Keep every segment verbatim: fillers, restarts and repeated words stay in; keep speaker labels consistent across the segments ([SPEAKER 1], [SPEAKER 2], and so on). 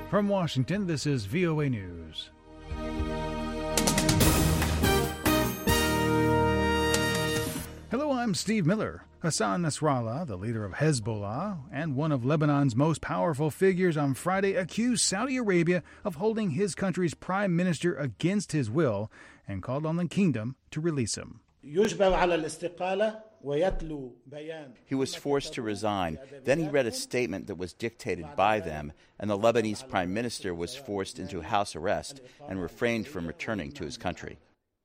[SPEAKER 1] From Washington, this is V O A News. Hello, I'm Steve Miller. Hassan Nasrallah, the leader of Hezbollah and one of Lebanon's most powerful figures, on Friday accused Saudi Arabia of holding his country's prime minister against his will and called on the kingdom to release him.
[SPEAKER 2] He was forced to resign. Then he read a statement that was dictated by them, and the Lebanese prime minister was forced into house arrest and refrained from returning to his country.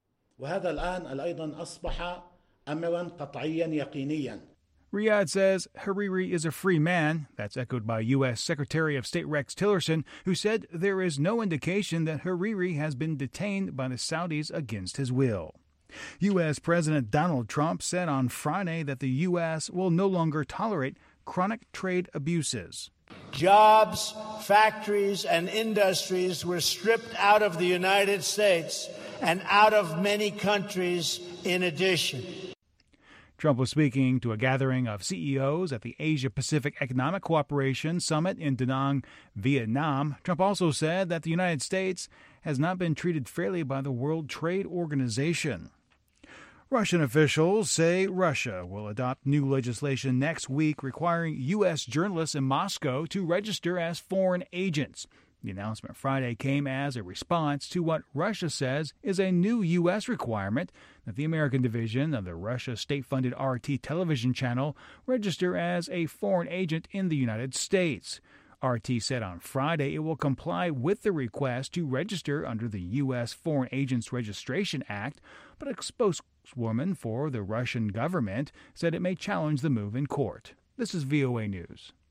[SPEAKER 1] Riyadh says Hariri is a free man. That's echoed by U S. Secretary of State Rex Tillerson, who said there is no indication that Hariri has been detained by the Saudis against his will. U S. President Donald Trump said on Friday that the U S will no longer tolerate chronic trade abuses.
[SPEAKER 3] Jobs, factories, and industries were stripped out of the United States and out of many countries in addition.
[SPEAKER 1] Trump was speaking to a gathering of C E Os at the Asia-Pacific Economic Cooperation Summit in Da Nang, Vietnam. Trump also said that the United States has not been treated fairly by the World Trade Organization. Russian officials say Russia will adopt new legislation next week requiring U S journalists in Moscow to register as foreign agents. The announcement Friday came as a response to what Russia says is a new U S requirement that the American division of the Russia state-funded R T television channel register as a foreign agent in the United States. R T said on Friday it will comply with the request to register under the U S. Foreign Agents Registration Act, but a spokeswoman for the Russian government said it may challenge the move in court. This is V O A News.